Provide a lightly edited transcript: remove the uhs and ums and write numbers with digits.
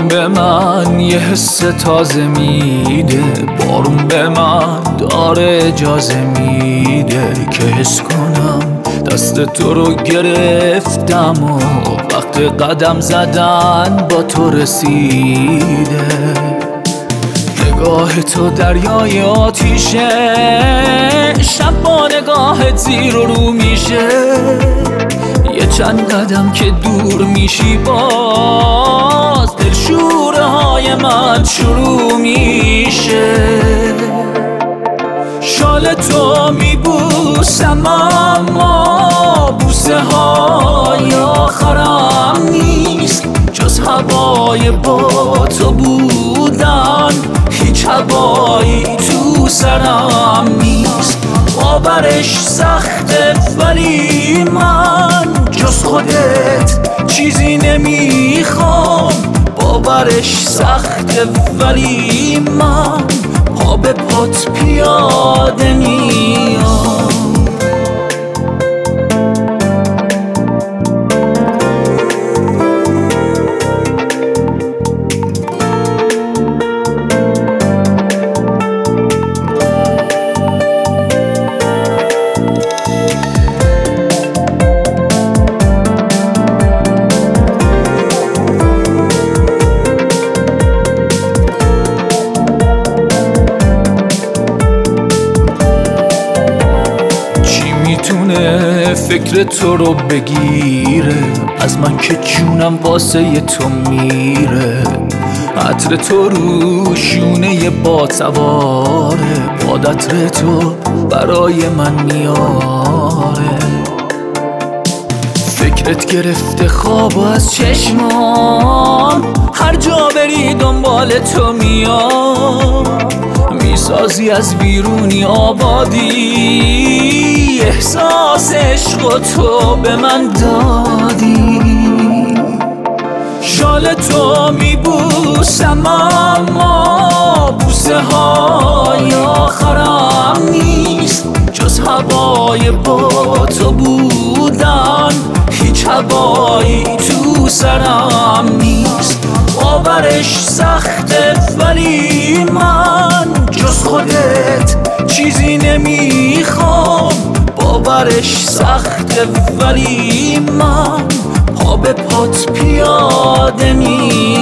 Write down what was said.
بارون به من یه حس تازه میده، بارون به من داره اجازه میده که حس کنم دست تو رو گرفتم و وقت قدم زدن با تو رسیده. نگاه تو دریای آتیشه، شب با نگاهت زیر و رو میشه، یه چند قدم که دور میشی باز دلشوره های من شروع میشه. شال تو میبوسم اما بوسه های آخرم نیست، جز هوای با تو بودن هیچ هوایی تو سرم نیست. باورش سخته ولی من جز خودت چیزی نمیخوام. باورش سخته ولی من پا به پات پیاده میام. فکر تو رو بگیره از من که جونم واسه تو میره. عطر تو رو شونه باد سواره، باد عطر تو برای من میاره. فکرت گرفته خواب از چشمام، هر جا بری دنبال تو میام. میسازی از بیرونی آبادی، احساس عشق تو به من دادی. شال تو میبوسم اما بوسه های آخرم نیست، جز هوای با تو بودن هیچ هوایی تو سرم نیست. باورش سخته ولی من جز خودت چیزی نمیخوام. باورش سخته ولی من پا به پات پیاده میام.